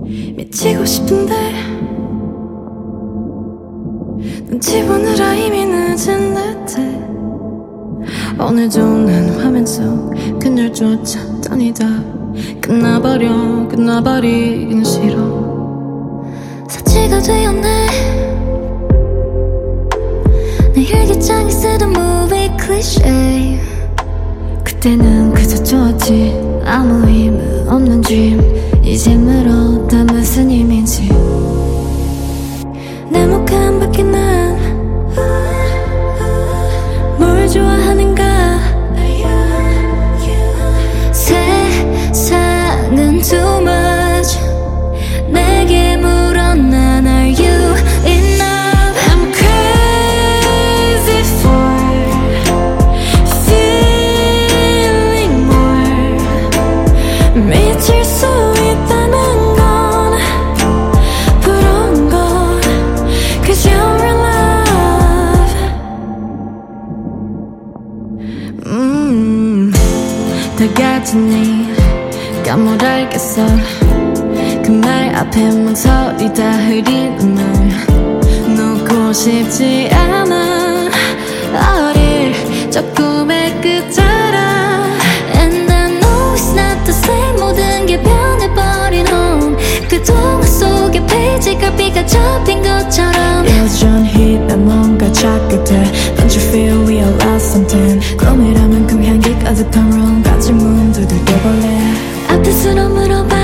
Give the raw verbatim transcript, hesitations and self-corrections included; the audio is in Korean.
미치고 싶은데 눈치 보느라 이미 늦은 듯해. 오늘도 난 화면 속 그녀조차 떠니다. 끝나버려 끝나버리긴 싫어. 사치가 되었네. 내 일기장에 쓰던 movie cliché. 그때는 그저 좋았지. 아무 의미 없는 dream. 이제 물어 다 무슨 의미인지. 내 목한 바퀴 난 뭘 좋아하는가. 세상은 too much. 내게 물어난 are you enough. I'm crazy for feeling more. 미칠 수 있다는 건 부러운 건 cause you're in love. 음, 다 같은 네가 뭘 알겠어. 그 말 앞에 망설이 다 흐리는 말 놓고 싶지 않아. 어릴 적 꿈의 끝자락. And I know it's not the same. 모든 게 변해버린 home. 그 동화 속의 페이지가 비가 접힌 것처럼 여전히 난 뭔가 찾게 돼. Don't you feel we all lost something. 꿈이라면 그 향기 가득한 room. 같이 문 두들겨볼래. 앞에서로 물어봐.